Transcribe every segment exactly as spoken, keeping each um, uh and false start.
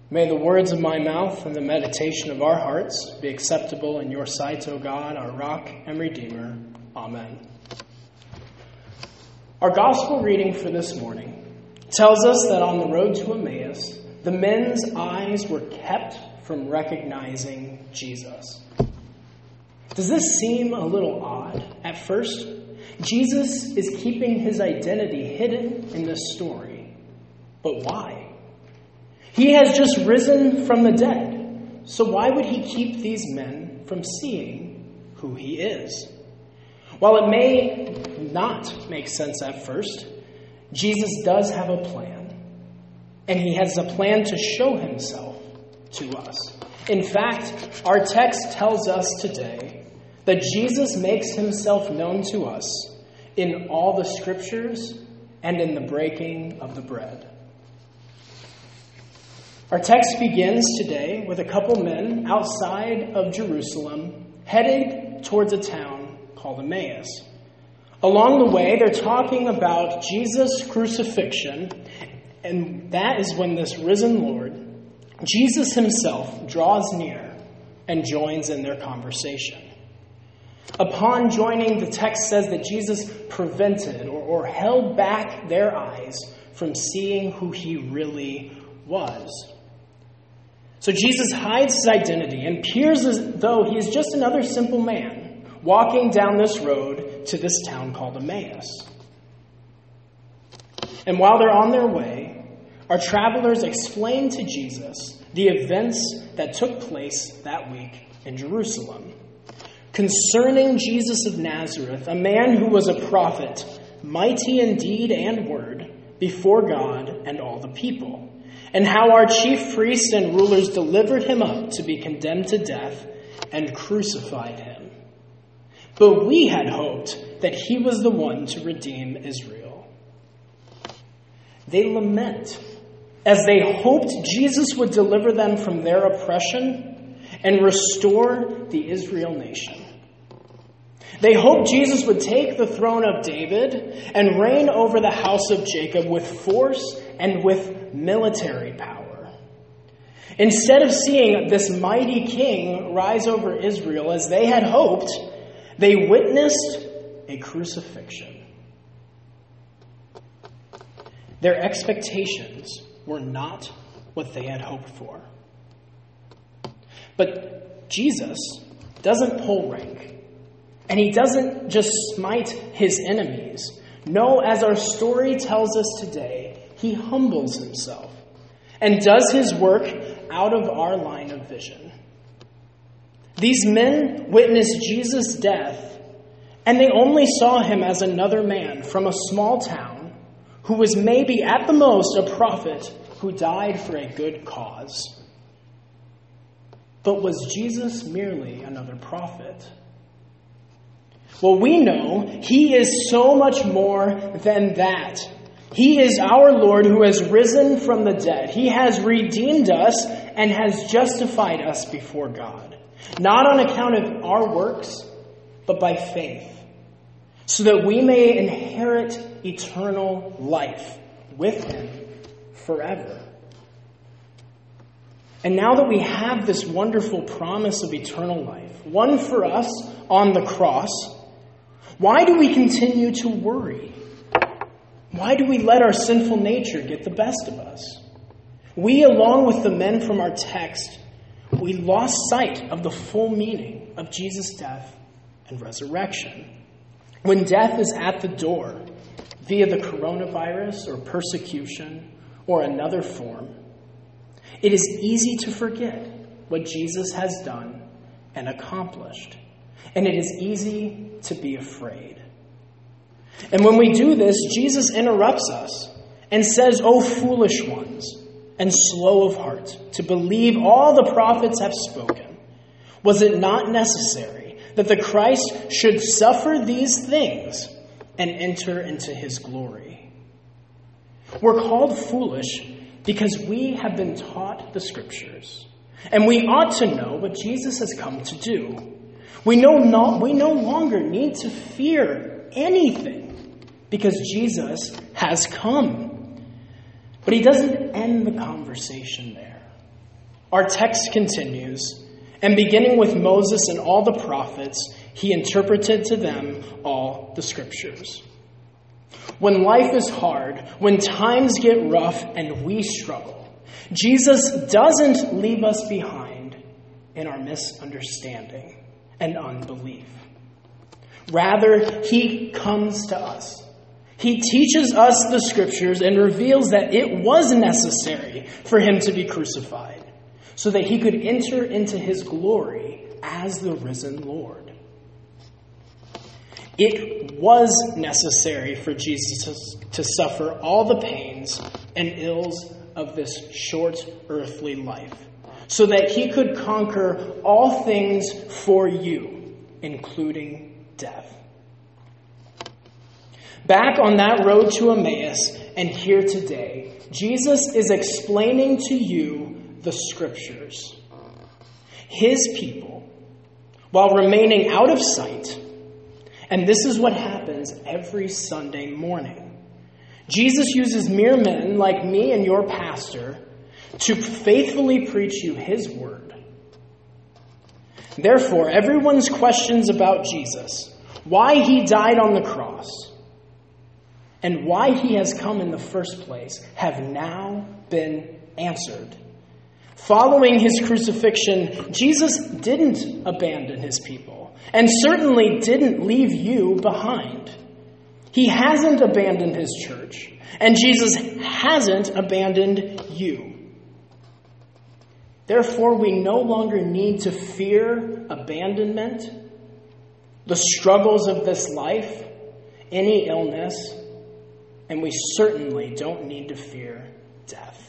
May the words of my mouth and the meditation of our hearts be acceptable in your sight, O God, our rock and redeemer. Amen. Our gospel reading for this morning tells us that on the road to Emmaus, the men's eyes were kept from recognizing Jesus. Does this seem a little odd at first? Jesus is keeping his identity hidden in this story. But why? He has just risen from the dead. So why would he keep these men from seeing who he is? While it may not make sense at first, Jesus does have a plan. And he has a plan to show himself to us. In fact, our text tells us today that Jesus makes himself known to us in all the scriptures and in the breaking of the bread. Our text begins today with a couple men outside of Jerusalem headed towards a town called Emmaus. Along the way, they're talking about Jesus' crucifixion, and that is when this risen Lord, Jesus himself, draws near and joins in their conversation. Upon joining, the text says that Jesus prevented or, or held back their eyes from seeing who he really was. So Jesus hides his identity and appears as though he is just another simple man walking down this road to this town called Emmaus. And while they're on their way, our travelers explain to Jesus the events that took place that week in Jerusalem concerning Jesus of Nazareth, a man who was a prophet, mighty in deed and word before God and all the people, and how our chief priests and rulers delivered him up to be condemned to death and crucified him. But we had hoped that he was the one to redeem Israel. They lament as they hoped Jesus would deliver them from their oppression and restore the Israel nation. They hoped Jesus would take the throne of David and reign over the house of Jacob with force and with military power. Instead of seeing this mighty king rise over Israel as they had hoped, they witnessed a crucifixion. Their expectations were not what they had hoped for. But Jesus doesn't pull rank. And he doesn't just smite his enemies. No, as our story tells us today, he humbles himself and does his work out of our line of vision. These men witnessed Jesus' death, and they only saw him as another man from a small town who was maybe at the most a prophet who died for a good cause. But was Jesus merely another prophet? Well, we know he is so much more than that. He is our Lord who has risen from the dead. He has redeemed us and has justified us before God. Not on account of our works, but by faith. So that we may inherit eternal life with him forever. And now that we have this wonderful promise of eternal life, won for us on the cross, why do we continue to worry? Why do we let our sinful nature get the best of us? We, along with the men from our text, we lost sight of the full meaning of Jesus' death and resurrection. When death is at the door, via the coronavirus or persecution or another form, it is easy to forget what Jesus has done and accomplished. And it is easy to be afraid. And when we do this, Jesus interrupts us and says, "O foolish ones, and slow of heart, to believe all the prophets have spoken. Was it not necessary that the Christ should suffer these things and enter into his glory?" We're called foolish because we have been taught the scriptures, and we ought to know what Jesus has come to do. We no, no, we no longer need to fear anything because Jesus has come. But he doesn't end the conversation there. Our text continues, and beginning with Moses and all the prophets, he interpreted to them all the scriptures. When life is hard, when times get rough and we struggle, Jesus doesn't leave us behind in our misunderstanding and unbelief. Rather, he comes to us. He teaches us the scriptures and reveals that it was necessary for him to be crucified so that he could enter into his glory as the risen Lord. It was necessary for Jesus to suffer all the pains and ills of this short earthly life so that he could conquer all things for you, including death. Back on that road to Emmaus and here today, Jesus is explaining to you the scriptures. His people, while remaining out of sight. And this is what happens every Sunday morning. Jesus uses mere men like me and your pastor to faithfully preach you his word. Therefore, everyone's questions about Jesus, why he died on the cross, and why he has come in the first place, have now been answered. Following his crucifixion, Jesus didn't abandon his people, and certainly didn't leave you behind. He hasn't abandoned his church, and Jesus hasn't abandoned you. Therefore, we no longer need to fear abandonment, the struggles of this life, any illness, and we certainly don't need to fear death.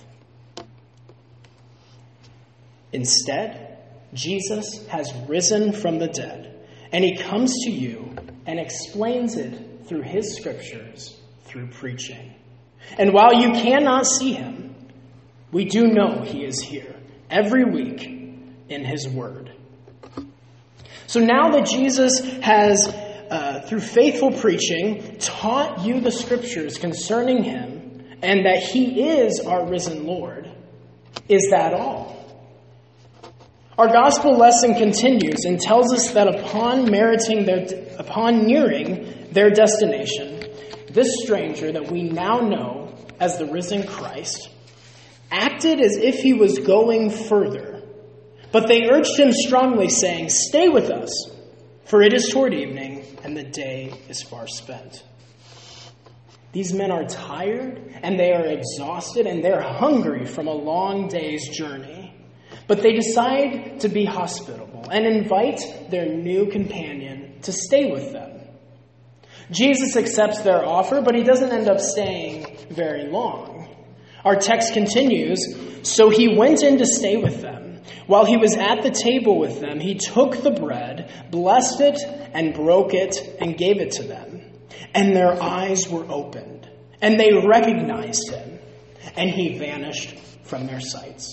Instead, Jesus has risen from the dead, and he comes to you and explains it through his scriptures, through preaching. And while you cannot see him, we do know he is here every week in his word. So now that Jesus has, uh, through faithful preaching, taught you the scriptures concerning him, and that he is our risen Lord, is that all? Our gospel lesson continues and tells us that upon meriting their, upon nearing their destination, this stranger that we now know as the risen Christ acted as if he was going further. But they urged him strongly, saying, "Stay with us, for it is toward evening, and the day is far spent." These men are tired, and they are exhausted, and they're hungry from a long day's journey. But they decide to be hospitable and invite their new companion to stay with them. Jesus accepts their offer, but he doesn't end up staying very long. Our text continues, "So he went in to stay with them. While he was at the table with them, he took the bread, blessed it, and broke it, and gave it to them. And their eyes were opened, and they recognized him, and he vanished from their sights."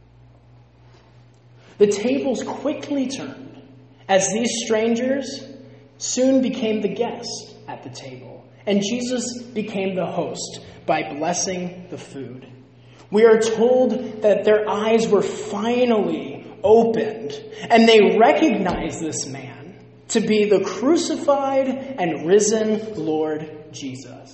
The tables quickly turned as these strangers soon became the guests at the table, and Jesus became the host by blessing the food. We are told that their eyes were finally opened, and they recognized this man to be the crucified and risen Lord Jesus.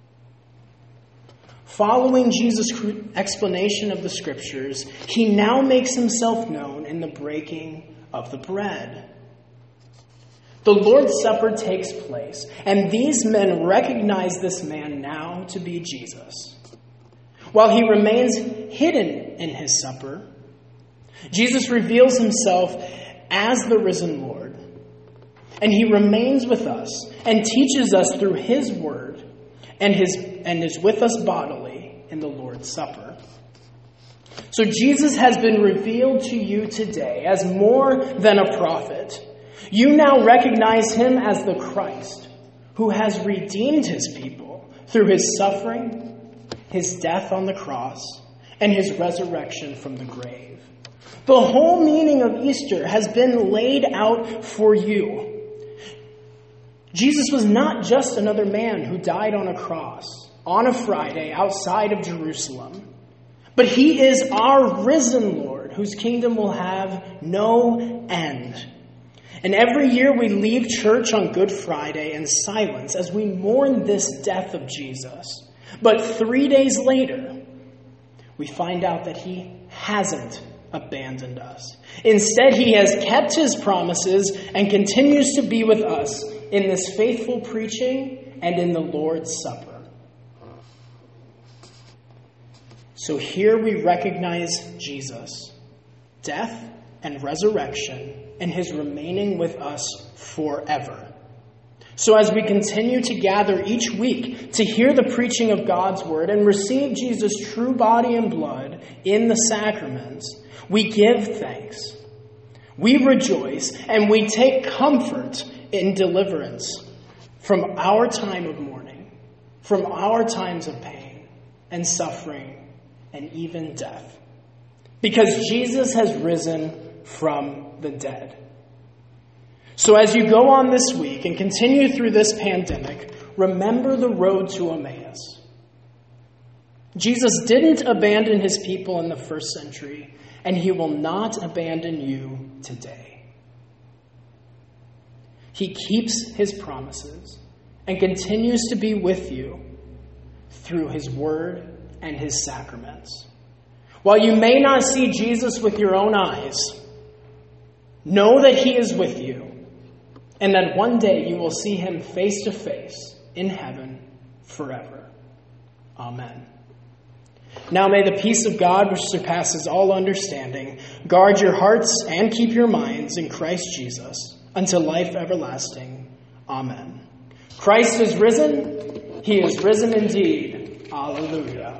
Following Jesus' explanation of the scriptures, he now makes himself known in the breaking of the bread. The Lord's Supper takes place, and these men recognize this man now to be Jesus. While he remains hidden in his supper, Jesus reveals himself as the risen Lord, and he remains with us and teaches us through his word and his and is with us bodily in the Lord's Supper. So Jesus has been revealed to you today as more than a prophet. You now recognize him as the Christ, who has redeemed his people through his suffering, his death on the cross, and his resurrection from the grave. The whole meaning of Easter has been laid out for you. Jesus was not just another man who died on a cross on a Friday outside of Jerusalem, but he is our risen Lord Lord, whose kingdom will have no end. And every year we leave church on Good Friday in silence as we mourn this death of Jesus. But three days later, we find out that he hasn't abandoned us. Instead, he has kept his promises and continues to be with us in this faithful preaching and in the Lord's Supper. So here we recognize Jesus, death and resurrection, and his remaining with us forever. So as we continue to gather each week to hear the preaching of God's word and receive Jesus' true body and blood in the sacraments, we give thanks, we rejoice, and we take comfort in deliverance from our time of mourning, from our times of pain and suffering and even death. Because Jesus has risen from the dead. So as you go on this week and continue through this pandemic, remember the road to Emmaus. Jesus didn't abandon his people in the first century, and he will not abandon you today. He keeps his promises and continues to be with you through his word and his sacraments. While you may not see Jesus with your own eyes, know that he is with you, and that one day you will see him face to face in heaven forever. Amen. Now may the peace of God, which surpasses all understanding, guard your hearts and keep your minds in Christ Jesus until life everlasting. Amen. Christ is risen. He is risen indeed. Alleluia.